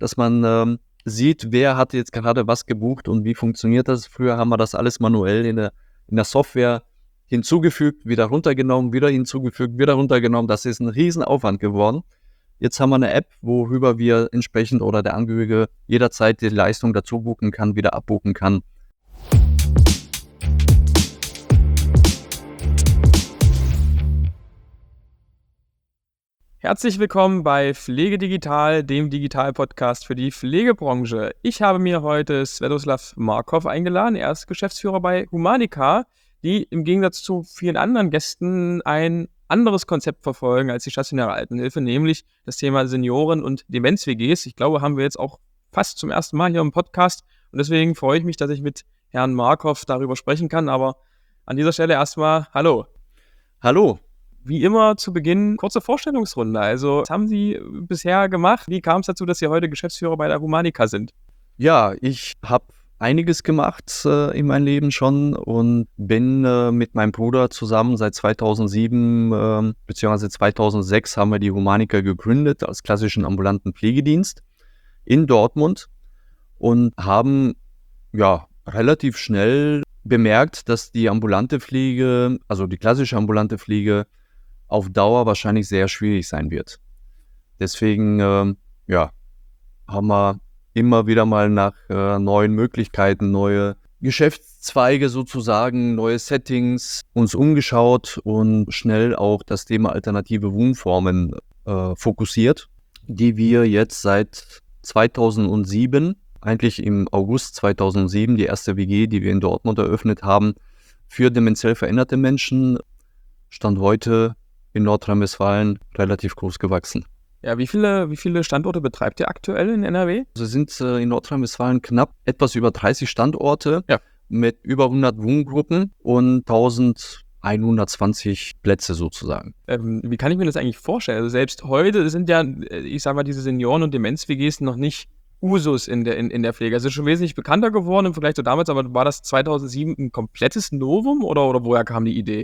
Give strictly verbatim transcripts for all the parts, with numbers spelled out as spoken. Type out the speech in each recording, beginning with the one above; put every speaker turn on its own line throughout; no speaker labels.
dass man ähm, sieht, wer hat jetzt gerade was gebucht und wie funktioniert das. Früher haben wir das alles manuell in der, in der Software hinzugefügt, wieder runtergenommen, wieder hinzugefügt, wieder runtergenommen. Das ist ein Riesenaufwand geworden. Jetzt haben wir eine App, worüber wir entsprechend oder der Angehörige jederzeit die Leistung dazu buchen kann, wieder abbuchen kann.
Herzlich willkommen bei Pflege Digital, dem Digital-Podcast für die Pflegebranche. Ich habe mir heute Sviatoslav Markov eingeladen. Er ist Geschäftsführer bei Humanica, die im Gegensatz zu vielen anderen Gästen ein anderes Konzept verfolgen als die stationäre Altenhilfe, nämlich das Thema Senioren- und Demenz-W Gs. Ich glaube, haben wir jetzt auch fast zum ersten Mal hier im Podcast und deswegen freue ich mich, dass ich mit Herrn Markov darüber sprechen kann. Aber an dieser Stelle erstmal Hallo.
Hallo.
Wie immer zu Beginn kurze Vorstellungsrunde. Also, was haben Sie bisher gemacht? Wie kam es dazu, dass Sie heute Geschäftsführer bei der Humanica sind?
Ja, ich habe einiges gemacht äh, in meinem Leben schon und bin äh, mit meinem Bruder zusammen seit zweitausendsieben äh, bzw. zweitausendsechs haben wir die Humanica gegründet als klassischen ambulanten Pflegedienst in Dortmund und haben ja relativ schnell bemerkt, dass die ambulante Pflege, also die klassische ambulante Pflege, auf Dauer wahrscheinlich sehr schwierig sein wird. Deswegen äh, ja, haben wir immer wieder mal nach äh, neuen Möglichkeiten, neue Geschäftszweige sozusagen, neue Settings uns umgeschaut und schnell auch das Thema alternative Wohnformen äh, fokussiert, die wir jetzt seit zweitausendsieben, eigentlich im August zweitausendsieben, die erste W G, die wir in Dortmund eröffnet haben, für dementiell veränderte Menschen, Stand heute in Nordrhein-Westfalen relativ groß gewachsen.
Ja, wie viele, wie viele Standorte betreibt ihr aktuell in N R W?
Also sind äh, in Nordrhein-Westfalen knapp etwas über dreißig Standorte
ja. mit
über hundert Wohngruppen und eintausendeinhundertzwanzig Plätze sozusagen.
Ähm, wie kann ich mir das eigentlich vorstellen? Also selbst heute sind ja, ich sag mal, diese Senioren- und Demenz-W Gs noch nicht Usus in der, in, in der Pflege. Also ist schon wesentlich bekannter geworden im Vergleich zu damals, aber war das zweitausendsieben ein komplettes Novum oder, oder woher kam die Idee?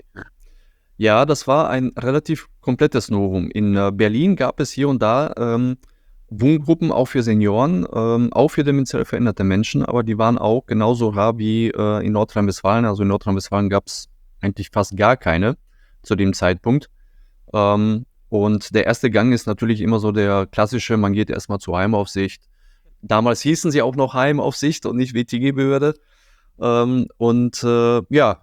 Ja, das war ein relativ komplettes Novum. In äh, Berlin gab es hier und da ähm, Wohngruppen auch für Senioren, ähm, auch für dementiell veränderte Menschen, aber die waren auch genauso rar wie äh, in Nordrhein-Westfalen. Also in Nordrhein-Westfalen gab es eigentlich fast gar keine zu dem Zeitpunkt. Ähm, und der erste Gang ist natürlich immer so der klassische, man geht erstmal zur Heimaufsicht. Damals hießen sie auch noch Heimaufsicht und nicht W T G-Behörde. Ähm, und äh, ja,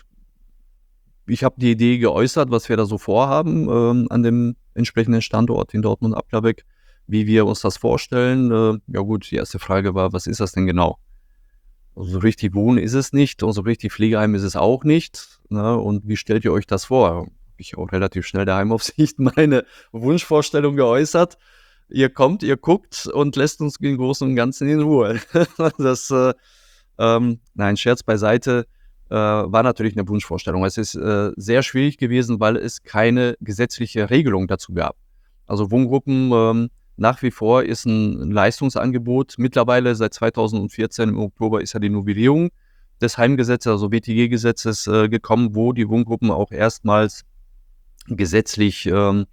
ich habe die Idee geäußert, was wir da so vorhaben ähm, an dem entsprechenden Standort in Dortmund-Applerbeck, wie wir uns das vorstellen. Äh, ja gut, die erste Frage war, was ist das denn genau? Also so richtig Wohnen ist es nicht und so richtig Pflegeheim ist es auch nicht. Ne? Und wie stellt ihr euch das vor? Habe ich auch relativ schnell der Heimaufsicht meine Wunschvorstellung geäußert. Ihr kommt, ihr guckt und lässt uns im Großen und Ganzen in Ruhe. das, äh, ähm, nein, Scherz beiseite. war natürlich eine Wunschvorstellung. Es ist äh, sehr schwierig gewesen, weil es keine gesetzliche Regelung dazu gab. Also Wohngruppen ähm, nach wie vor ist ein Leistungsangebot. Mittlerweile seit zweitausendvierzehn im Oktober ist ja die Novellierung des Heimgesetzes, also W T G-Gesetzes äh, gekommen, wo die Wohngruppen auch erstmals gesetzlich ähm,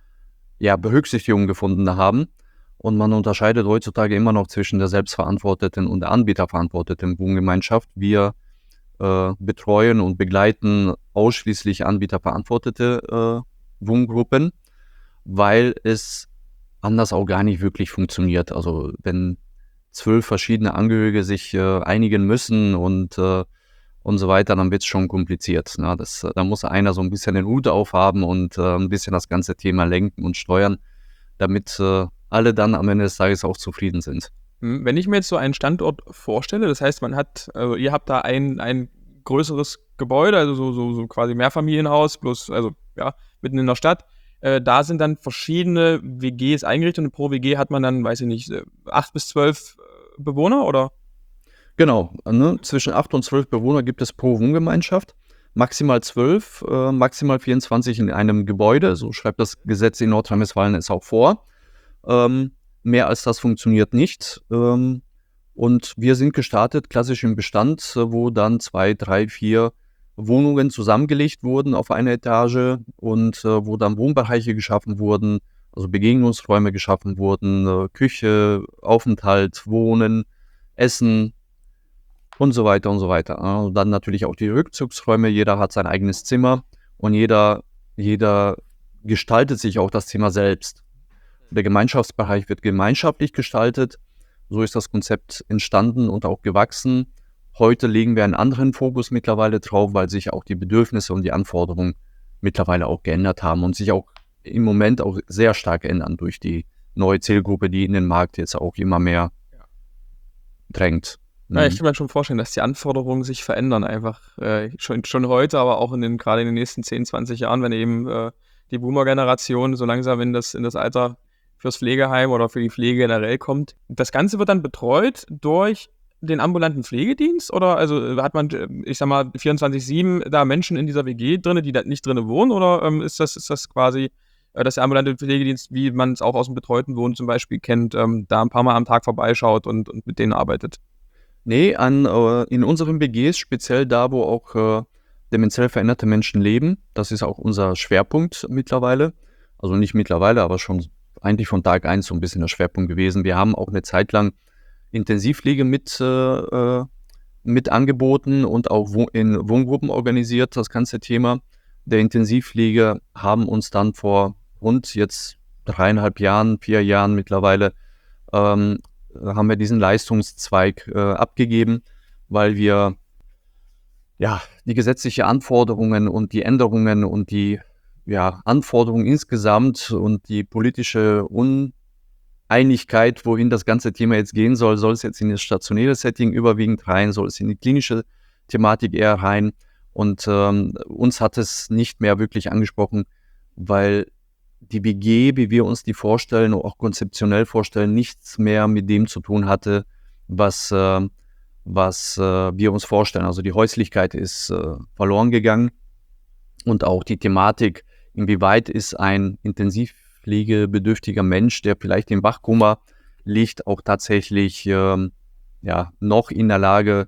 ja, Berücksichtigung gefunden haben. Und man unterscheidet heutzutage immer noch zwischen der selbstverantworteten und der anbieterverantworteten Wohngemeinschaft. Wir betreuen und begleiten ausschließlich anbieterverantwortete äh, Wohngruppen, weil es anders auch gar nicht wirklich funktioniert. Also wenn zwölf verschiedene Angehörige sich äh, einigen müssen und, äh, und so weiter, dann wird es schon kompliziert. Ne? Das, da muss einer so ein bisschen den Hut aufhaben und äh, ein bisschen das ganze Thema lenken und steuern, damit äh, alle dann am Ende des Tages auch zufrieden sind.
Wenn ich mir jetzt so einen Standort vorstelle, das heißt, man hat, also ihr habt da ein, ein größeres Gebäude, also so, so, so quasi Mehrfamilienhaus, bloß, also ja, mitten in der Stadt. Äh, da sind dann verschiedene W Gs eingerichtet und pro W G hat man dann, weiß ich nicht, acht bis zwölf Bewohner, oder?
Genau, ne? Zwischen acht und zwölf Bewohner gibt es pro Wohngemeinschaft. Maximal zwölf, äh, maximal vierundzwanzig in einem Gebäude, so schreibt das Gesetz in Nordrhein-Westfalen es auch vor. Ähm, Mehr als das funktioniert nicht. Ähm, und wir sind gestartet klassisch im Bestand, wo dann zwei, drei, vier Wohnungen zusammengelegt wurden auf eine Etage und äh, wo dann Wohnbereiche geschaffen wurden, Also Begegnungsräume geschaffen wurden, äh, Küche, Aufenthalt, Wohnen, Essen und so weiter und so weiter. Ja. Und dann natürlich auch die Rückzugsräume. Jeder hat sein eigenes Zimmer und jeder, jeder gestaltet sich auch das Zimmer selbst. Der Gemeinschaftsbereich wird gemeinschaftlich gestaltet. So ist das Konzept entstanden und auch gewachsen. Heute legen wir einen anderen Fokus mittlerweile drauf, weil sich auch die Bedürfnisse und die Anforderungen mittlerweile auch geändert haben und sich auch im Moment auch sehr stark ändern durch die neue Zielgruppe, die in den Markt jetzt auch immer mehr drängt.
Ja, ich kann mir schon vorstellen, dass die Anforderungen sich verändern einfach äh, schon, schon heute, aber auch in den, gerade in den nächsten zehn, zwanzig Jahren, wenn eben äh, die Boomer-Generation so langsam in das, in das Alter fürs Pflegeheim oder für die Pflege generell kommt. Das Ganze wird dann betreut durch den ambulanten Pflegedienst oder also hat man, ich sag mal, vierundzwanzig sieben da Menschen in dieser W G drin, die da nicht drin wohnen oder ähm, ist das, ist das quasi, äh, dass der ambulante Pflegedienst, wie man es auch aus dem betreuten Wohnen zum Beispiel kennt, ähm, da ein paar Mal am Tag vorbeischaut und, und mit denen arbeitet?
Nee, an, äh, in unseren B Gs, speziell da, wo auch äh, dementiell veränderte Menschen leben, das ist auch unser Schwerpunkt mittlerweile. Also nicht mittlerweile, aber schon eigentlich von Tag eins so ein bisschen der Schwerpunkt gewesen. Wir haben auch eine Zeit lang Intensivpflege mit, äh, mit angeboten und auch wo- in Wohngruppen organisiert, das ganze Thema der Intensivpflege haben uns dann vor rund jetzt dreieinhalb Jahren, vier Jahren mittlerweile, ähm, haben wir diesen Leistungszweig äh, abgegeben, weil wir ja die gesetzlichen Anforderungen und die Änderungen und die ja, Anforderungen insgesamt und die politische Uneinigkeit, wohin das ganze Thema jetzt gehen soll, soll es jetzt in das stationäre Setting überwiegend rein, soll es in die klinische Thematik eher rein und ähm, uns hat es nicht mehr wirklich angesprochen, weil die B G, wie wir uns die vorstellen, auch konzeptionell vorstellen, nichts mehr mit dem zu tun hatte, was, äh, was äh, wir uns vorstellen. Also die Häuslichkeit ist äh, verloren gegangen und auch die Thematik, inwieweit ist ein intensivpflegebedürftiger Mensch, der vielleicht im Wachkoma liegt, auch tatsächlich ähm, ja, noch in der Lage,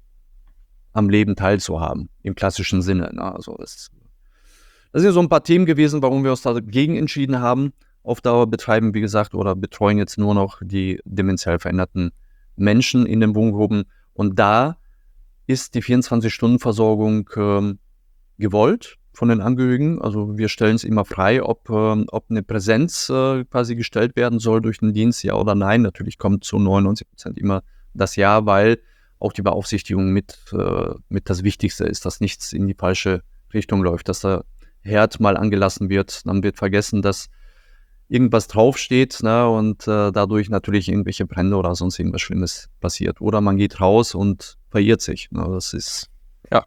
am Leben teilzuhaben, im klassischen Sinne. Ne? Also das Das sind so ein paar Themen gewesen, warum wir uns dagegen entschieden haben. Auf Dauer betreiben, wie gesagt, oder betreuen jetzt nur noch die dementiell veränderten Menschen in den Wohngruppen. Und da ist die vierundzwanzig-Stunden-Versorgung ähm, gewollt von den Angehörigen. Also wir stellen es immer frei, ob, ähm, ob eine Präsenz äh, quasi gestellt werden soll durch den Dienst, ja oder nein. Natürlich kommt zu neunundneunzig Prozent immer das Ja, weil auch die Beaufsichtigung mit, äh, mit das Wichtigste ist, dass nichts in die falsche Richtung läuft, dass da Herd mal angelassen wird, dann wird vergessen, dass irgendwas draufsteht, ne, und äh, dadurch natürlich irgendwelche Brände oder sonst irgendwas Schlimmes passiert. Oder man geht raus und verirrt sich. Ne, das ist
Ja,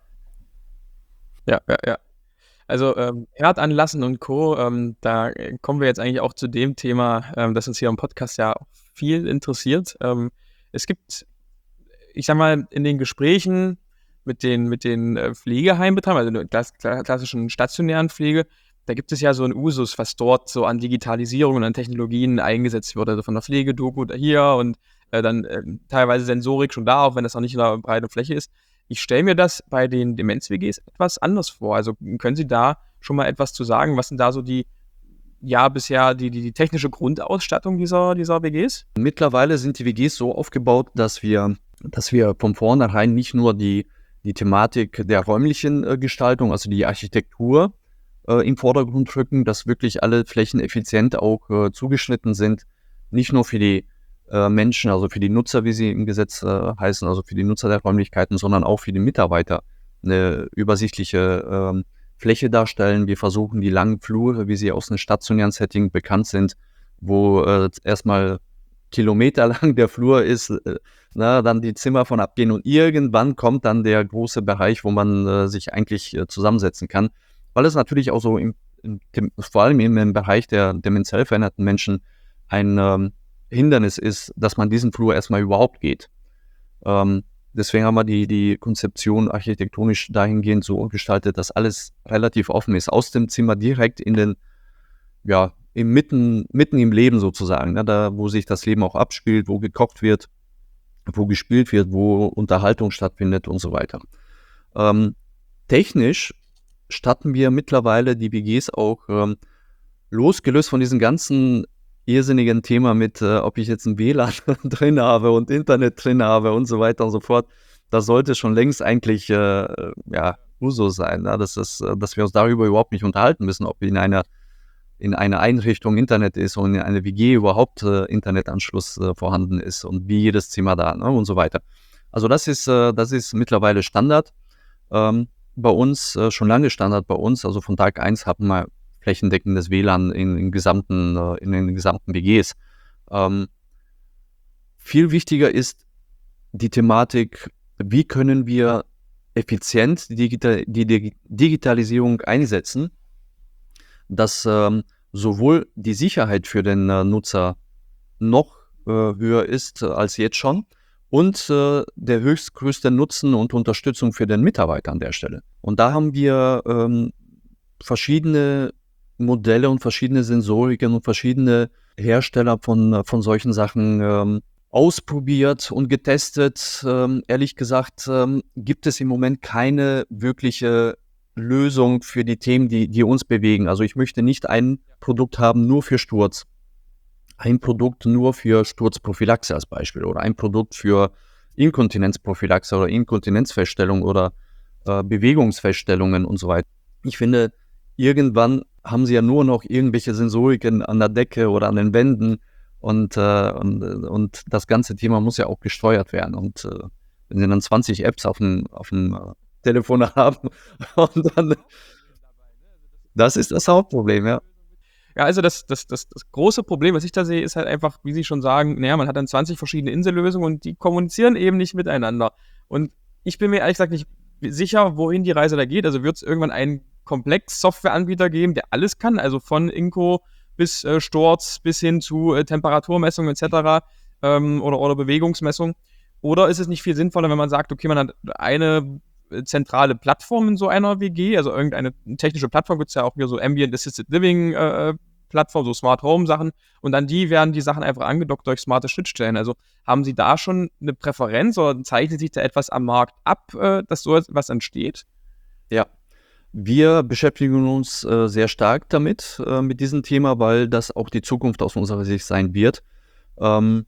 ja, ja, ja. Also ähm, Herd anlassen und Co., ähm, da äh, kommen wir jetzt eigentlich auch zu dem Thema, ähm, das uns hier im Podcast ja auch viel interessiert. Ähm, es gibt, ich sag mal, in den Gesprächen mit den, mit den äh, Pflegeheimbetreibern, also der klass klassischen stationären Pflege, da gibt es ja so einen Usus, was dort so an Digitalisierung und an Technologien eingesetzt wird, also von der Pflegedoku hier und äh, dann äh, teilweise Sensorik schon da, auch wenn das noch nicht in einer breiten Fläche ist. Ich stelle mir das bei den Demenz-W Gs etwas anders vor. Also können Sie da schon mal etwas zu sagen? Was sind da so die, ja, bisher die, die, die technische Grundausstattung dieser, dieser W Gs?
Mittlerweile sind die W Gs so aufgebaut, dass wir, dass wir von vornherein nicht nur die, die Thematik der räumlichen äh, Gestaltung, also die Architektur, äh, im Vordergrund rücken, dass wirklich alle Flächen effizient auch äh, zugeschnitten sind, nicht nur für die äh, Menschen, also für die Nutzer, wie sie im Gesetz äh, heißen, also für die Nutzer der Räumlichkeiten, sondern auch für die Mitarbeiter eine übersichtliche ähm, Fläche darstellen. Wir versuchen die langen Flure, wie sie aus einem stationären Setting bekannt sind, wo äh, erstmal kilometerlang der Flur ist, äh, na, dann die Zimmer von abgehen und irgendwann kommt dann der große Bereich, wo man äh, sich eigentlich äh, zusammensetzen kann, weil es natürlich auch so im, im, dem, vor allem im, im Bereich der dementiell veränderten Menschen ein ähm, Hindernis ist, dass man diesen Flur erstmal überhaupt geht. Ähm, deswegen haben wir die, die Konzeption architektonisch dahingehend so gestaltet, dass alles relativ offen ist, aus dem Zimmer direkt in den, ja, im mitten, mitten im Leben sozusagen, ne, da wo sich das Leben auch abspielt, wo gekocht wird, wo gespielt wird, wo Unterhaltung stattfindet und so weiter. Ähm, technisch statten wir mittlerweile die W Gs auch ähm, losgelöst von diesem ganzen irrsinnigen Thema mit, äh, ob ich jetzt ein W L A N drin habe und Internet drin habe und so weiter und so fort, das sollte schon längst eigentlich äh, ja, Usus sein, ne? Das ist, äh, dass wir uns darüber überhaupt nicht unterhalten müssen, ob in einer, in einer Einrichtung Internet ist und in einer W G überhaupt äh, Internetanschluss äh, vorhanden ist und wie jedes Zimmer da, ne? Und so weiter. Also das ist, äh, das ist mittlerweile Standard ähm, bei uns, äh, schon lange Standard bei uns. Also von Tag eins haben wir flächendeckendes W L A N in, in, gesamten, äh, in den gesamten W Gs. Ähm, viel wichtiger ist die Thematik, wie können wir effizient die, Digital, die, die Digitalisierung einsetzen, dass ähm, sowohl die Sicherheit für den äh, Nutzer noch äh, höher ist äh, als jetzt schon und äh, der höchstgrößte Nutzen und Unterstützung für den Mitarbeiter an der Stelle. Und da haben wir ähm, verschiedene Modelle und verschiedene Sensoriken und verschiedene Hersteller von, von solchen Sachen ähm, ausprobiert und getestet. Ähm, ehrlich gesagt ähm, gibt es im Moment keine wirkliche Lösung für die Themen, die, die uns bewegen. Also ich möchte nicht ein Produkt haben nur für Sturz, ein Produkt nur für Sturzprophylaxe als Beispiel oder ein Produkt für Inkontinenzprophylaxe oder Inkontinenzfeststellung oder äh, Bewegungsfeststellungen und so weiter. Ich finde, irgendwann haben sie ja nur noch irgendwelche Sensoriken an der Decke oder an den Wänden und, äh, und, und das ganze Thema muss ja auch gesteuert werden. Und äh, wenn sie dann zwanzig Apps auf dem, auf dem äh, Telefon haben, und dann, das ist das Hauptproblem, ja.
Ja, also das, das, das, das große Problem, was ich da sehe, ist halt einfach, wie Sie schon sagen, naja, man hat dann zwanzig verschiedene Insellösungen und die kommunizieren eben nicht miteinander. Und ich bin mir ehrlich gesagt nicht sicher, wohin die Reise da geht. Also wird es irgendwann einen Komplex-Softwareanbieter geben, der alles kann, also von Inco bis äh, Sturz bis hin zu äh, Temperaturmessung et cetera ähm, oder, oder Bewegungsmessung. Oder ist es nicht viel sinnvoller, wenn man sagt, okay, man hat eine zentrale Plattform in so einer W G, also irgendeine technische Plattform, gibt es ja auch hier so Ambient Assisted Living äh, Plattform, so Smart Home Sachen und an die werden die Sachen einfach angedockt durch smarte Schnittstellen. Also haben Sie da schon eine Präferenz oder zeichnet sich da etwas am Markt ab, äh, dass so etwas entsteht?
Ja, wir beschäftigen uns äh, sehr stark damit, äh, mit diesem Thema, weil das auch die Zukunft aus unserer Sicht sein wird. Ähm,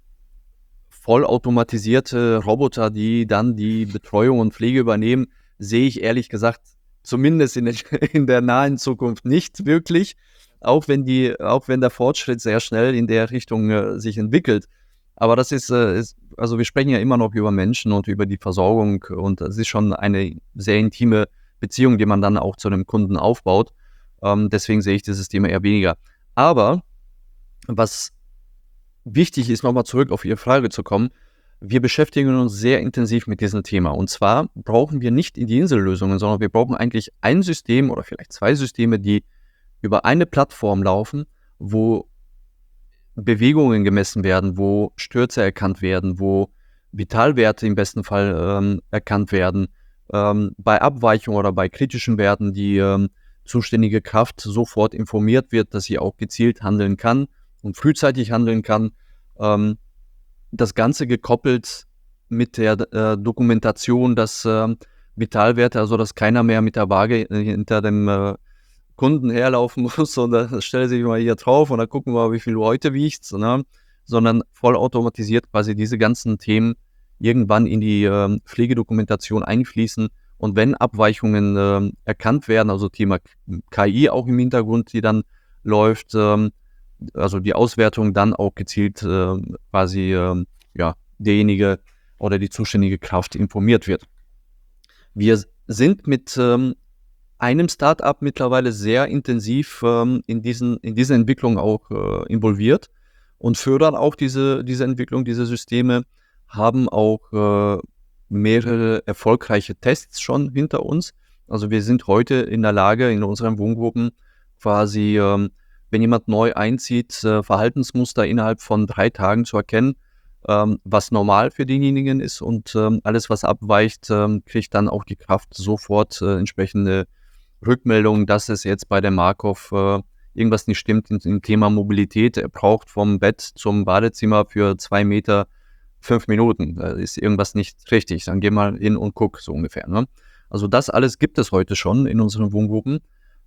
vollautomatisierte Roboter, die dann die Betreuung und Pflege übernehmen, sehe ich ehrlich gesagt zumindest in der, in der nahen Zukunft nicht wirklich, auch wenn die, auch wenn der Fortschritt sehr schnell in der Richtung äh, sich entwickelt. Aber das ist, äh, ist, also wir sprechen ja immer noch über Menschen und über die Versorgung und es ist schon eine sehr intime Beziehung, die man dann auch zu einem Kunden aufbaut. Ähm, deswegen sehe ich dieses Thema eher weniger. Aber was wichtig ist, nochmal zurück auf Ihre Frage zu kommen, wir beschäftigen uns sehr intensiv mit diesem Thema. Und zwar brauchen wir nicht in die Insellösungen, sondern wir brauchen eigentlich ein System oder vielleicht zwei Systeme, die über eine Plattform laufen, wo Bewegungen gemessen werden, wo Stürze erkannt werden, wo Vitalwerte im besten Fall ähm, erkannt werden, ähm, bei Abweichungen oder bei kritischen Werten die ähm, zuständige Kraft sofort informiert wird, dass sie auch gezielt handeln kann und frühzeitig handeln kann. Ähm, das Ganze gekoppelt mit der äh, Dokumentation, dass äh, Vitalwerte, also dass keiner mehr mit der Waage äh, hinter dem äh, Kunden herlaufen muss, sondern stelle sich mal hier drauf und dann gucken wir mal, wie viel du heute wiegst, ne? Sondern vollautomatisiert quasi diese ganzen Themen irgendwann in die äh, Pflegedokumentation einfließen und wenn Abweichungen äh, erkannt werden, also Thema K I auch im Hintergrund, die dann läuft, ähm, also die Auswertung dann auch gezielt äh, quasi äh, ja, derjenige oder die zuständige Kraft informiert wird. Wir sind mit ähm, einem Startup mittlerweile sehr intensiv ähm, in, diesen, in diese Entwicklung auch äh, involviert und fördern auch diese, diese Entwicklung, diese Systeme, haben auch äh, mehrere erfolgreiche Tests schon hinter uns. Also wir sind heute in der Lage, in unseren Wohngruppen quasi, ähm, wenn jemand neu einzieht, äh, Verhaltensmuster innerhalb von drei Tagen zu erkennen, ähm, was normal für denjenigen ist und ähm, alles, was abweicht, ähm, kriegt dann auch die Kraft sofort äh, entsprechende Rückmeldungen, dass es jetzt bei der Markov äh, irgendwas nicht stimmt im, im Thema Mobilität. Er braucht vom Bett zum Badezimmer für zwei Meter fünf Minuten. Da ist irgendwas nicht richtig. Dann geh mal hin und guck, so ungefähr. Ne? Also das alles gibt es heute schon in unseren Wohngruppen.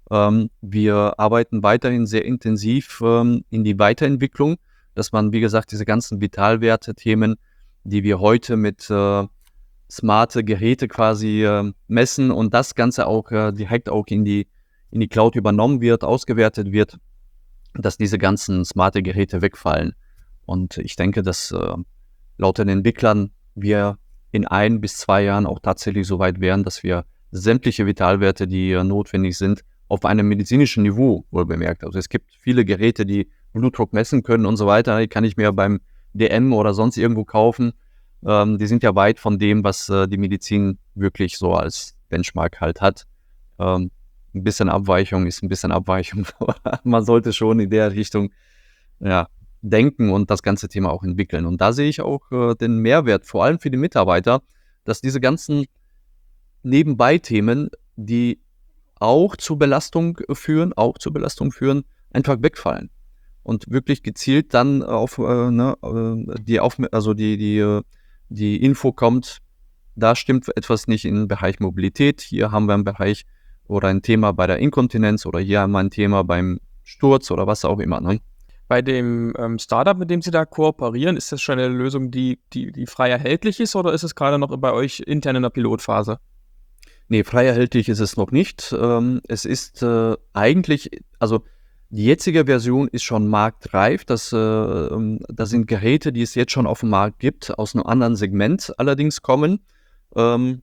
Ähm, wir arbeiten weiterhin sehr intensiv ähm, in die Weiterentwicklung, dass man, wie gesagt, diese ganzen Vitalwerte-Themen, die wir heute mit äh, smarte Geräte quasi äh, messen und das Ganze auch äh, direkt auch in die, in die Cloud übernommen wird, ausgewertet wird, dass diese ganzen smarte Geräte wegfallen. Und ich denke, dass äh, laut den Entwicklern wir in ein bis zwei Jahren auch tatsächlich so weit wären, dass wir sämtliche Vitalwerte, die äh, notwendig sind, auf einem medizinischen Niveau wohl bemerkt. Also es gibt viele Geräte, die Blutdruck messen können und so weiter. Die kann ich mir beim D M oder sonst irgendwo kaufen. Ähm, die sind ja weit von dem, was äh, die Medizin wirklich so als Benchmark halt hat. Ähm, ein bisschen Abweichung ist ein bisschen Abweichung. Man sollte schon in der Richtung ja, denken und das ganze Thema auch entwickeln. Und da sehe ich auch äh, den Mehrwert, vor allem für die Mitarbeiter, dass diese ganzen Nebenbei-Themen, die auch zur Belastung führen, auch zur Belastung führen, einfach wegfallen. Und wirklich gezielt dann auf äh, ne, äh, die, auf, also die, die, äh, die Info kommt, da stimmt etwas nicht im Bereich Mobilität, hier haben wir einen Bereich oder ein Thema bei der Inkontinenz oder hier haben wir ein Thema beim Sturz oder was auch immer. Ne?
Bei dem ähm, Startup, mit dem Sie da kooperieren, ist das schon eine Lösung, die, die, die frei erhältlich ist, oder ist es gerade noch bei euch intern in der Pilotphase?
Nee, frei erhältlich ist es noch nicht. Ähm, es ist äh, eigentlich, also die jetzige Version ist schon marktreif. Das, äh, das sind Geräte, die es jetzt schon auf dem Markt gibt, aus einem anderen Segment allerdings kommen. Ähm,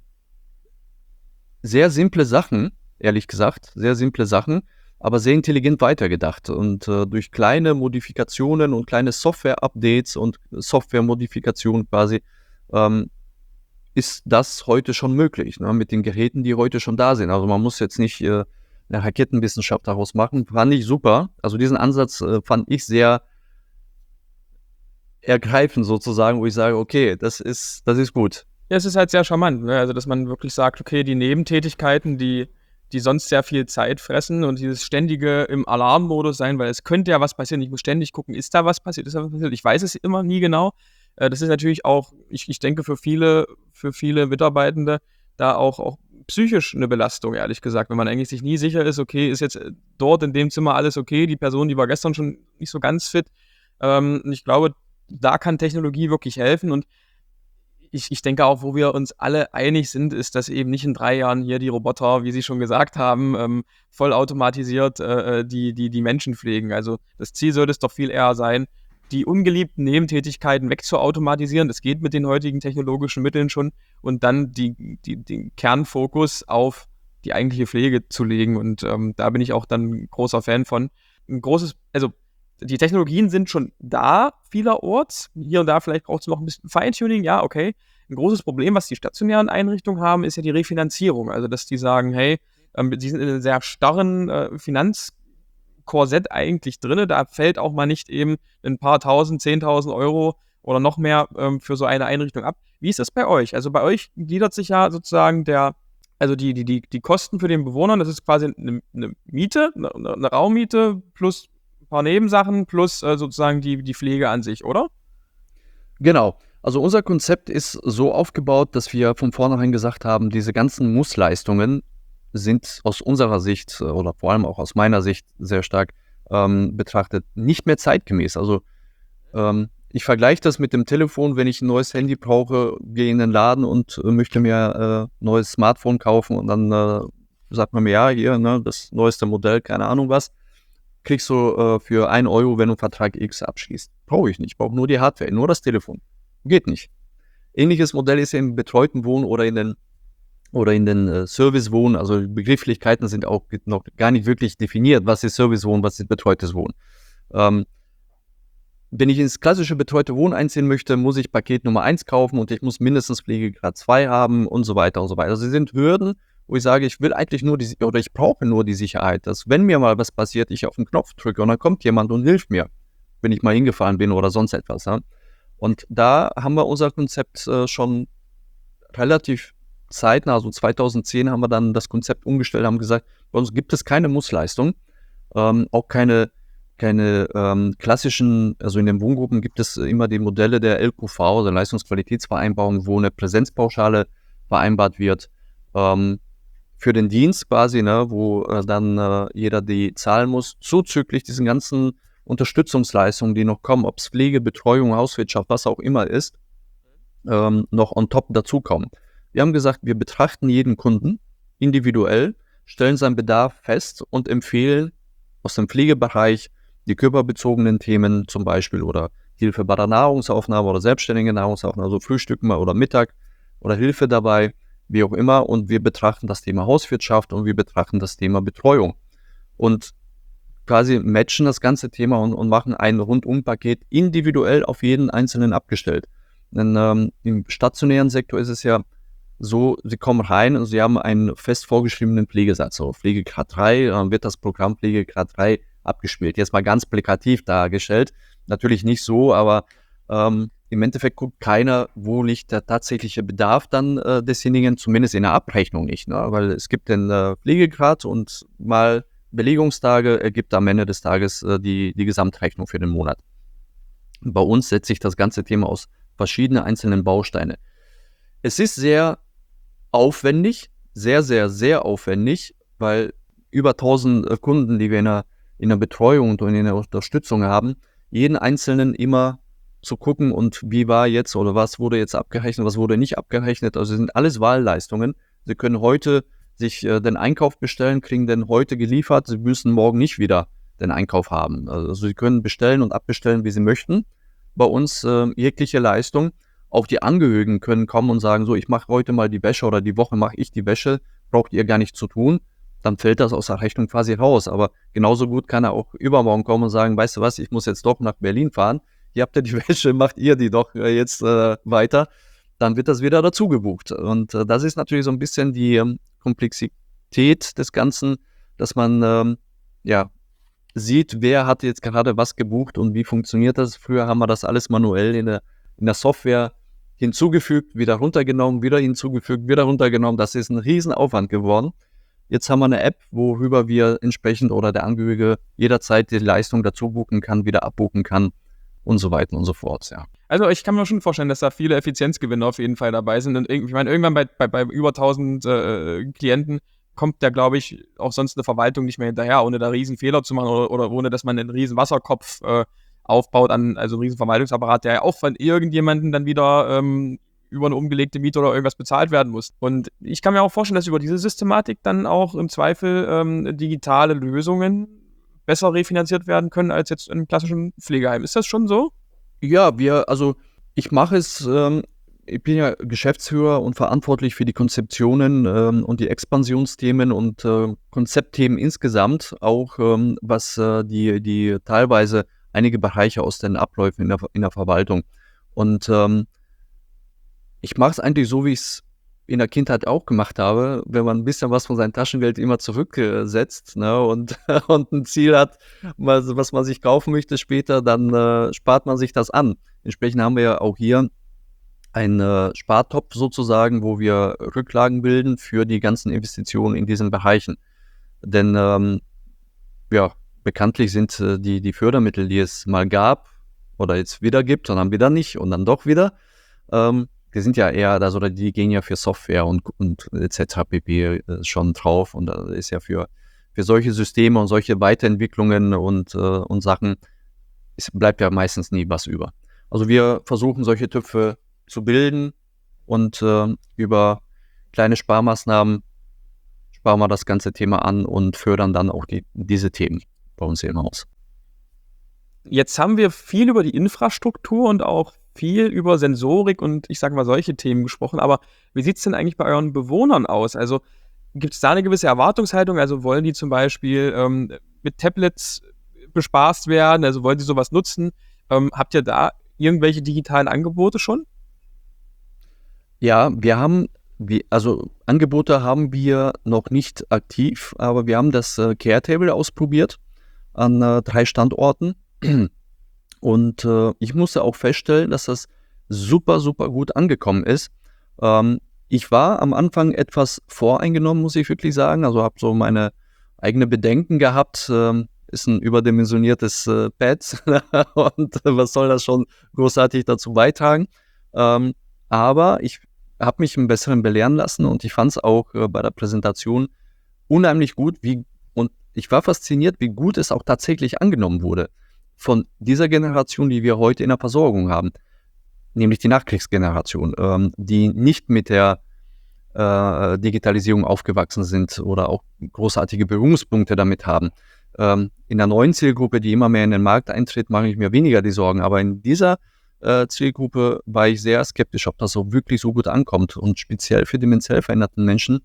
sehr simple Sachen, ehrlich gesagt, sehr simple Sachen, aber sehr intelligent weitergedacht. Und äh, durch kleine Modifikationen und kleine Software-Updates und Software-Modifikationen quasi ähm, ist das heute schon möglich, ne, mit den Geräten, die heute schon da sind. Also man muss jetzt nicht äh, eine Raketenwissenschaft daraus machen. Fand ich super. Also diesen Ansatz äh, fand ich sehr ergreifend sozusagen, wo ich sage, okay, das ist, das ist gut.
Ja, es ist halt sehr charmant, ne? Also, dass man wirklich sagt, okay, die Nebentätigkeiten, die, die sonst sehr viel Zeit fressen und dieses ständige im Alarmmodus sein, weil es könnte ja was passieren. Ich muss ständig gucken, ist da was passiert, ist da was passiert? Ich weiß es immer nie genau. Äh, das ist natürlich auch, ich, ich denke, für viele, für viele Mitarbeitende da auch, auch psychisch eine Belastung, ehrlich gesagt, wenn man eigentlich sich nie sicher ist, okay, ist jetzt dort in dem Zimmer alles okay, die Person, die war gestern schon nicht so ganz fit. Ähm, und ich glaube, da kann Technologie wirklich helfen und ich, ich denke auch, wo wir uns alle einig sind, ist, dass eben nicht in drei Jahren hier die Roboter, wie Sie schon gesagt haben, ähm, vollautomatisiert äh, die, die, die Menschen pflegen. Also das Ziel sollte es doch viel eher sein, die ungeliebten Nebentätigkeiten wegzuautomatisieren. Das geht mit den heutigen technologischen Mitteln schon und dann die, die, den Kernfokus auf die eigentliche Pflege zu legen. Und ähm, da bin ich auch dann ein großer Fan von. Ein großes, also die Technologien sind schon da vielerorts. Hier und da vielleicht braucht es noch ein bisschen Feintuning. Ja, okay. Ein großes Problem, was die stationären Einrichtungen haben, ist ja die Refinanzierung. Also, dass die sagen, hey, ähm, die sind in einem sehr starren äh, Finanzkorsett eigentlich drin. Da fällt auch mal nicht eben ein paar tausend, zehntausend Euro oder noch mehr ähm, für so eine Einrichtung ab. Wie ist das bei euch? Also, bei euch gliedert sich ja sozusagen der, also die, die, die, die Kosten für den Bewohner, das ist quasi eine, eine Miete, eine, eine Raummiete plus ein paar Nebensachen plus äh, sozusagen die, die Pflege an sich, oder?
Genau. Also unser Konzept ist so aufgebaut, dass wir von vornherein gesagt haben, diese ganzen Mussleistungen sind aus unserer Sicht äh, oder vor allem auch aus meiner Sicht sehr stark ähm, betrachtet nicht mehr zeitgemäß. Also ähm, ich vergleiche das mit dem Telefon, wenn ich ein neues Handy brauche, gehe in den Laden und äh, möchte mir ein äh, neues Smartphone kaufen und dann äh, sagt man mir, ja, hier, ne, das neueste Modell, keine Ahnung was, kriegst du äh, für ein Euro, wenn du Vertrag X abschließt. Brauche ich nicht, ich brauche nur die Hardware, nur das Telefon. Geht nicht. Ähnliches Modell ist ja im betreuten Wohnen oder in den oder in den äh, Servicewohnen, also Begrifflichkeiten sind auch noch gar nicht wirklich definiert, was ist Servicewohnen, was ist betreutes Wohnen. Ähm, wenn ich ins klassische betreute Wohnen einziehen möchte, muss ich Paket Nummer eins kaufen und ich muss mindestens Pflegegrad zwei haben und so weiter und so weiter. Also sie sind Hürden, wo ich sage, ich will eigentlich nur die, oder ich brauche nur die Sicherheit, dass wenn mir mal was passiert, ich auf den Knopf drücke und dann kommt jemand und hilft mir, wenn ich mal hingefallen bin oder sonst etwas. Ja? Und da haben wir unser Konzept äh, schon relativ zeitnah, also zweitausendzehn haben wir dann das Konzept umgestellt, haben gesagt, bei uns gibt es keine Mussleistung, ähm, auch keine, keine ähm, klassischen, also in den Wohngruppen gibt es immer die Modelle der L Q V, der Leistungsqualitätsvereinbarung, wo eine Präsenzpauschale vereinbart wird. Ähm, für den Dienst quasi, ne, wo äh, dann äh, jeder die zahlen muss, zuzüglich diesen ganzen Unterstützungsleistungen, die noch kommen, ob es Pflege, Betreuung, Hauswirtschaft, was auch immer ist, ähm, noch on top dazukommen. Wir haben gesagt, wir betrachten jeden Kunden individuell, stellen seinen Bedarf fest und empfehlen aus dem Pflegebereich die körperbezogenen Themen zum Beispiel oder Hilfe bei der Nahrungsaufnahme oder selbstständige Nahrungsaufnahme, also Frühstücken oder Mittag oder Hilfe dabei, wie auch immer. Und wir betrachten das Thema Hauswirtschaft und wir betrachten das Thema Betreuung. Und quasi matchen das ganze Thema und, und machen ein Rundum-Paket individuell auf jeden Einzelnen abgestellt. Denn ähm, im stationären Sektor ist es ja so, sie kommen rein und sie haben einen fest vorgeschriebenen Pflegesatz. So Pflegegrad drei, dann wird das Programm Pflegegrad drei abgespielt. Jetzt mal ganz plakativ dargestellt. Natürlich nicht so, aber ähm, im Endeffekt guckt keiner, wo liegt der tatsächliche Bedarf dann äh, desjenigen, zumindest in der Abrechnung nicht. Ne? Weil es gibt den äh, Pflegegrad und mal Belegungstage ergibt am Ende des Tages äh, die, die Gesamtrechnung für den Monat. Bei uns setzt sich das ganze Thema aus verschiedenen einzelnen Bausteinen. Es ist sehr aufwendig, sehr, sehr, sehr aufwendig, weil über tausend äh, Kunden, die wir in der, in der Betreuung und in der Unterstützung haben, jeden Einzelnen immer zu gucken und wie war jetzt oder was wurde jetzt abgerechnet, was wurde nicht abgerechnet. Also sind alles Wahlleistungen. Sie können heute sich äh, den Einkauf bestellen, kriegen den heute geliefert. Sie müssen morgen nicht wieder den Einkauf haben. Also Sie können bestellen und abbestellen, wie Sie möchten. Bei uns äh, jegliche Leistung. Auch die Angehörigen können kommen und sagen, so, ich mache heute mal die Wäsche oder die Woche mache ich die Wäsche, braucht ihr gar nicht zu tun. Dann fällt das aus der Rechnung quasi raus. Aber genauso gut kann er auch übermorgen kommen und sagen, weißt du was, ich muss jetzt doch nach Berlin fahren. Hier habt ihr die Wäsche, macht ihr die doch äh, jetzt äh, weiter. Dann wird das wieder dazu gebucht. Und äh, das ist natürlich so ein bisschen die ähm, Komplexität des Ganzen, dass man ähm, ja sieht, wer hat jetzt gerade was gebucht und wie funktioniert das. Früher haben wir das alles manuell in der, in der Software hinzugefügt, wieder runtergenommen, wieder hinzugefügt, wieder runtergenommen. Das ist ein Riesenaufwand geworden. Jetzt haben wir eine App, worüber wir entsprechend oder der Angehörige jederzeit die Leistung dazu buchen kann, wieder abbuchen kann und so weiter und so fort, ja.
Also ich kann mir schon vorstellen, dass da viele Effizienzgewinne auf jeden Fall dabei sind. Und ich meine, irgendwann bei, bei, bei über tausend äh, Klienten kommt da, glaube ich, auch sonst eine Verwaltung nicht mehr hinterher, ohne da riesen Fehler zu machen oder, oder ohne, dass man einen riesen Wasserkopf äh, aufbaut, an, also einen riesen Verwaltungsapparat, der ja auch von irgendjemandem dann wieder ähm, über eine umgelegte Miete oder irgendwas bezahlt werden muss. Und ich kann mir auch vorstellen, dass über diese Systematik dann auch im Zweifel ähm, digitale Lösungen besser refinanziert werden können als jetzt in einem klassischen Pflegeheim. Ist das schon so?
Ja, wir, also ich mache es, ähm, ich bin ja Geschäftsführer und verantwortlich für die Konzeptionen ähm, und die Expansionsthemen und äh, Konzeptthemen insgesamt, auch ähm, was äh, die, die teilweise einige Bereiche aus den Abläufen in der, in der Verwaltung. Und ähm, ich mache es eigentlich so, wie ich es in der Kindheit auch gemacht habe, wenn man ein bisschen was von seinem Taschengeld immer zurücksetzt, ne, und, und ein Ziel hat, was, was man sich kaufen möchte später, dann äh, spart man sich das an. Entsprechend haben wir ja auch hier einen äh, Spartopf sozusagen, wo wir Rücklagen bilden für die ganzen Investitionen in diesen Bereichen. Denn ähm, ja, bekanntlich sind äh, die, die Fördermittel, die es mal gab oder jetzt wieder gibt und dann wieder nicht und dann doch wieder, ähm, die sind ja eher, also die gehen ja für Software und, und et cetera pp. Schon drauf und da ist ja für, für solche Systeme und solche Weiterentwicklungen und, äh, und Sachen, es bleibt ja meistens nie was über. Also wir versuchen solche Töpfe zu bilden und äh, über kleine Sparmaßnahmen sparen wir das ganze Thema an und fördern dann auch die, diese Themen bei uns hier im Haus.
Jetzt haben wir viel über die Infrastruktur und auch viel über Sensorik und ich sage mal solche Themen gesprochen, aber wie sieht es denn eigentlich bei euren Bewohnern aus? Also gibt es da eine gewisse Erwartungshaltung? Also wollen die zum Beispiel ähm, mit Tablets bespaßt werden? Also wollen sie sowas nutzen? Ähm, habt ihr da irgendwelche digitalen Angebote schon?
Ja, wir haben, wie, also Angebote haben wir noch nicht aktiv, aber wir haben das äh, Care-Table ausprobiert an äh, drei Standorten. Und äh, ich musste auch feststellen, dass das super, super gut angekommen ist. Ähm, ich war am Anfang etwas voreingenommen, muss ich wirklich sagen. Also habe so meine eigene Bedenken gehabt. Ähm, ist ein überdimensioniertes äh, Pad und was soll das schon großartig dazu beitragen? Ähm, aber ich habe mich im Besseren belehren lassen und ich fand es auch äh, bei der Präsentation unheimlich gut, wie und ich war fasziniert, wie gut es auch tatsächlich angenommen wurde von dieser Generation, die wir heute in der Versorgung haben, nämlich die Nachkriegsgeneration, ähm, die nicht mit der äh, Digitalisierung aufgewachsen sind oder auch großartige Berührungspunkte damit haben. Ähm, in der neuen Zielgruppe, die immer mehr in den Markt eintritt, mache ich mir weniger die Sorgen, aber in dieser äh, Zielgruppe war ich sehr skeptisch, ob das so wirklich so gut ankommt und speziell für dementiell veränderten Menschen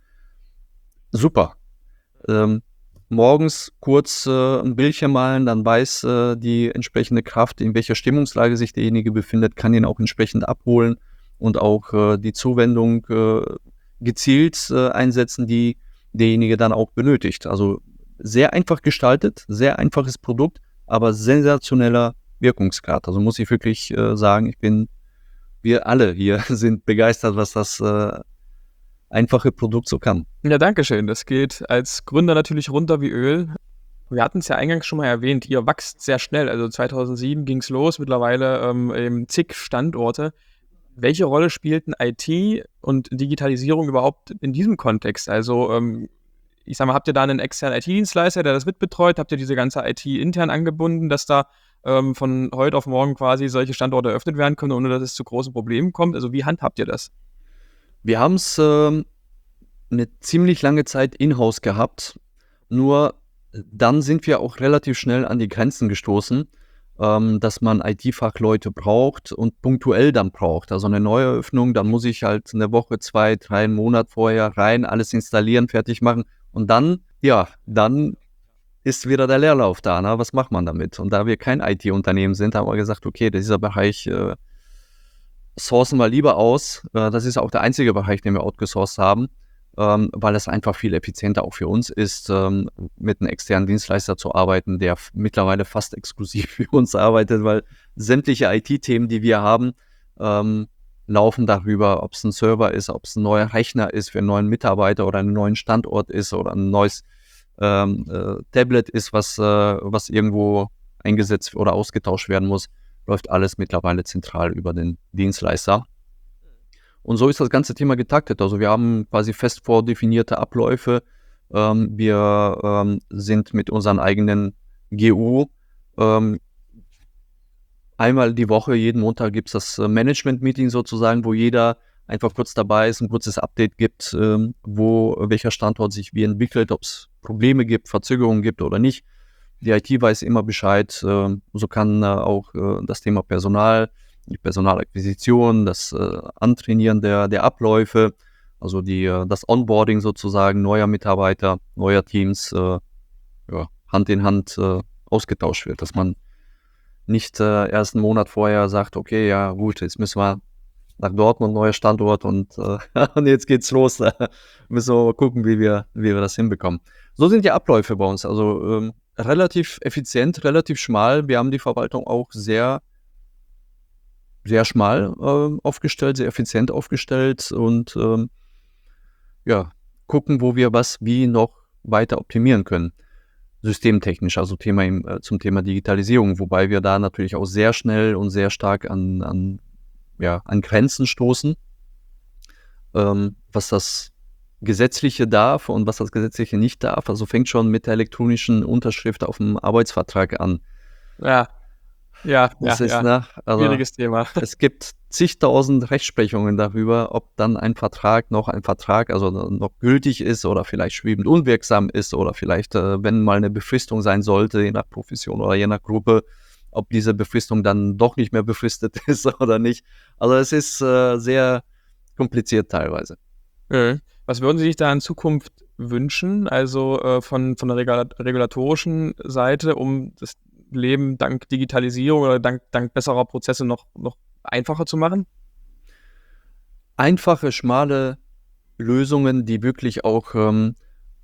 super. Ähm, morgens kurz äh, ein Bildchen malen, dann weiß äh, die entsprechende Kraft, in welcher Stimmungslage sich derjenige befindet, kann ihn auch entsprechend abholen und auch äh, die Zuwendung äh, gezielt äh, einsetzen, die derjenige dann auch benötigt. Also sehr einfach gestaltet, sehr einfaches Produkt, aber sensationeller Wirkungsgrad. Also muss ich wirklich äh, sagen, ich bin, wir alle hier sind begeistert, was das äh, einfache Produkt so kann.
Ja, danke schön. Das geht als Gründer natürlich runter wie Öl. Wir hatten es ja eingangs schon mal erwähnt, ihr wächst sehr schnell. Also zweitausendsieben ging es los, mittlerweile ähm, eben zig Standorte. Welche Rolle spielten I T und Digitalisierung überhaupt in diesem Kontext? Also ähm, ich sag mal, habt ihr da einen externen I T-Dienstleister, der das mitbetreut? Habt ihr diese ganze I T intern angebunden, dass da ähm, von heute auf morgen quasi solche Standorte eröffnet werden können, ohne dass es zu großen Problemen kommt? Also wie handhabt ihr das?
Wir haben es ähm, eine ziemlich lange Zeit in-house gehabt, nur dann sind wir auch relativ schnell an die Grenzen gestoßen, ähm, dass man I T-Fachleute braucht und punktuell dann braucht. Also eine Neueröffnung, dann muss ich halt eine Woche, zwei, drei, einen Monat vorher rein, alles installieren, fertig machen und dann, ja, dann ist wieder der Leerlauf da. Ne? Was macht man damit? Und da wir kein I T-Unternehmen sind, haben wir gesagt, okay, dieser Bereich äh, sourcen wir lieber aus. Äh, das ist auch der einzige Bereich, den wir outgesourced haben, ähm, weil es einfach viel effizienter auch für uns ist, ähm, mit einem externen Dienstleister zu arbeiten, der f- mittlerweile fast exklusiv für uns arbeitet, weil sämtliche I T-Themen, die wir haben, ähm, laufen darüber, ob es ein Server ist, ob es ein neuer Rechner ist für einen neuen Mitarbeiter oder einen neuen Standort ist oder ein neues ähm, äh, Tablet ist, was, äh, was irgendwo eingesetzt oder ausgetauscht werden muss, läuft alles mittlerweile zentral über den Dienstleister. Und so ist das ganze Thema getaktet. Also wir haben quasi fest vordefinierte Abläufe. Ähm, wir ähm, sind mit unseren eigenen G U. Ähm, einmal die Woche, jeden Montag gibt es das äh, Management-Meeting sozusagen, wo jeder einfach kurz dabei ist, ein kurzes Update gibt, ähm, wo welcher Standort sich wie entwickelt, ob es Probleme gibt, Verzögerungen gibt oder nicht. Die I T weiß immer Bescheid. Äh, so kann äh, auch äh, das Thema Personal, die Personalakquisition, das äh, Antrainieren der, der Abläufe, also die, äh, das Onboarding sozusagen neuer Mitarbeiter, neuer Teams, äh, ja, Hand in Hand äh, ausgetauscht wird, dass man nicht äh, erst einen Monat vorher sagt, okay, ja gut, jetzt müssen wir nach Dortmund, neuer Standort und, äh, und jetzt geht's los. Da müssen wir mal gucken, wie wir, wie wir das hinbekommen. So sind die Abläufe bei uns. Also ähm, relativ effizient, relativ schmal. Wir haben die Verwaltung auch sehr, sehr schmal äh, aufgestellt, sehr effizient aufgestellt und ähm, ja, gucken, wo wir was wie noch weiter optimieren können. Systemtechnisch, also Thema im, äh, zum Thema Digitalisierung, wobei wir da natürlich auch sehr schnell und sehr stark an, an, ja, an Grenzen stoßen, ähm, was das Gesetzliche darf und was das Gesetzliche nicht darf. Also fängt schon mit der elektronischen Unterschrift auf dem Arbeitsvertrag an.
Ja, ja,
Das
ja,
ist,
ja.
ne, also
Schwieriges Thema.
es gibt zigtausend Rechtsprechungen darüber, ob dann ein Vertrag noch ein Vertrag, also noch gültig ist oder vielleicht schwebend unwirksam ist oder vielleicht, äh, wenn mal eine Befristung sein sollte, je nach Profession oder je nach Gruppe, ob diese Befristung dann doch nicht mehr befristet ist oder nicht. Also es ist äh, sehr kompliziert teilweise.
Mhm. Was würden Sie sich da in Zukunft wünschen, also äh, von, von der regula regulatorischen Seite, um das Leben dank Digitalisierung oder dank, dank besserer Prozesse noch, noch einfacher zu machen?
Einfache, schmale Lösungen, die wirklich auch ähm,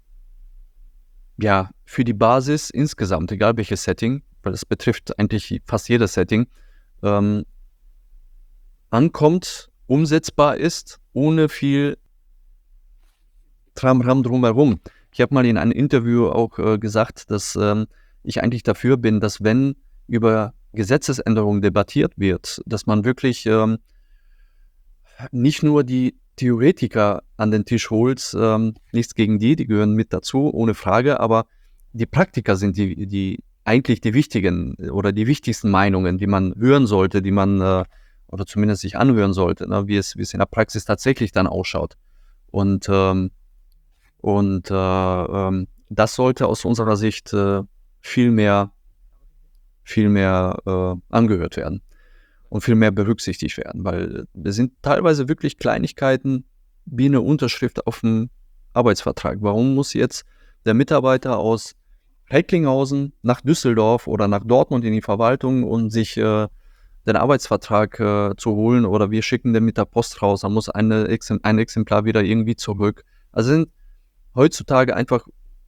ja, für die Basis insgesamt, egal welches Setting, weil das betrifft eigentlich fast jedes Setting, ähm, ankommt, umsetzbar ist, ohne viel Tramram drumherum. Ich habe mal in einem Interview auch äh, gesagt, dass ähm, ich eigentlich dafür bin, dass wenn über Gesetzesänderungen debattiert wird, dass man wirklich ähm, nicht nur die Theoretiker an den Tisch holst, ähm, nichts gegen die, die gehören mit dazu, ohne Frage, aber die Praktiker sind die, die eigentlich die wichtigen oder die wichtigsten Meinungen, die man hören sollte, die man äh, oder zumindest sich anhören sollte, ne, wie es, wie es in der Praxis tatsächlich dann ausschaut. Und, ähm, und äh, ähm, das sollte aus unserer Sicht äh, viel mehr, viel mehr äh, angehört werden und viel mehr berücksichtigt werden, weil es sind teilweise wirklich Kleinigkeiten wie eine Unterschrift auf dem Arbeitsvertrag. Warum muss jetzt der Mitarbeiter aus Recklinghausen nach Düsseldorf oder nach Dortmund in die Verwaltung und sich äh, den Arbeitsvertrag äh, zu holen, oder wir schicken den mit der Post raus, dann muss eine, ein Exemplar wieder irgendwie zurück. Also sind heutzutage einfach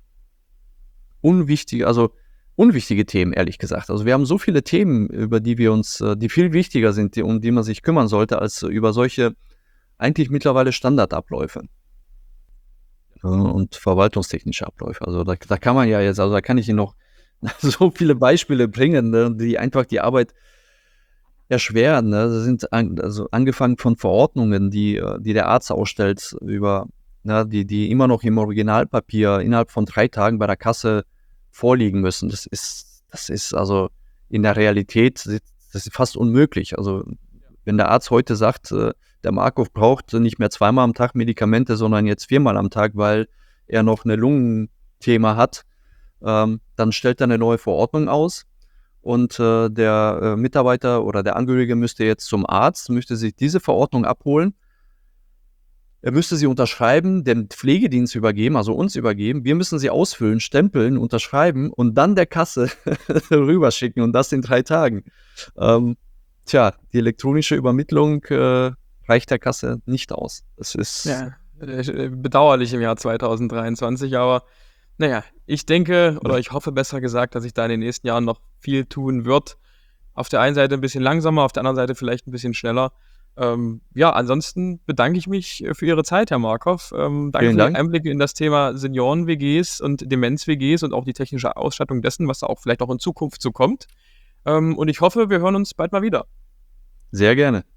unwichtige, also unwichtige Themen, ehrlich gesagt. Also wir haben so viele Themen, über die wir uns, äh, die viel wichtiger sind, die, um die man sich kümmern sollte, als über solche eigentlich mittlerweile Standardabläufe äh, und verwaltungstechnische Abläufe. Also da, da kann man ja jetzt, also da kann ich Ihnen noch so viele Beispiele bringen, ne, die einfach die Arbeit erschweren. Ne? Das sind an, also angefangen von Verordnungen, die, äh, die der Arzt ausstellt, über, ne, die, die immer noch im Originalpapier innerhalb von drei Tagen bei der Kasse vorliegen müssen. Das ist, das ist also in der Realität, das ist fast unmöglich. Also wenn der Arzt heute sagt, äh, der Markov braucht nicht mehr zweimal am Tag Medikamente, sondern jetzt viermal am Tag, weil er noch eine Lungenthema hat, ähm, dann stellt er eine neue Verordnung aus und äh, der äh, Mitarbeiter oder der Angehörige müsste jetzt zum Arzt, müsste sich diese Verordnung abholen. Er müsste sie unterschreiben, den Pflegedienst übergeben, also uns übergeben. Wir müssen sie ausfüllen, stempeln, unterschreiben und dann der Kasse rüberschicken, und das in drei Tagen. Ähm, tja, die elektronische Übermittlung äh, reicht der Kasse nicht aus. Das ist
Ja, äh, bedauerlich im Jahr zwanzig dreiundzwanzig, aber naja, ich denke, oder ich hoffe besser gesagt, dass sich da in den nächsten Jahren noch viel tun wird. Auf der einen Seite ein bisschen langsamer, auf der anderen Seite vielleicht ein bisschen schneller. Ähm, ja, ansonsten bedanke ich mich äh, für Ihre Zeit, Herr Markov. Ähm, danke
Vielen
für die
Dank.
Einblicke in das Thema Senioren-W Gs und Demenz-W Gs und auch die technische Ausstattung dessen, was da auch vielleicht auch in Zukunft so kommt. Ähm, und ich hoffe, wir hören uns bald mal wieder.
Sehr gerne.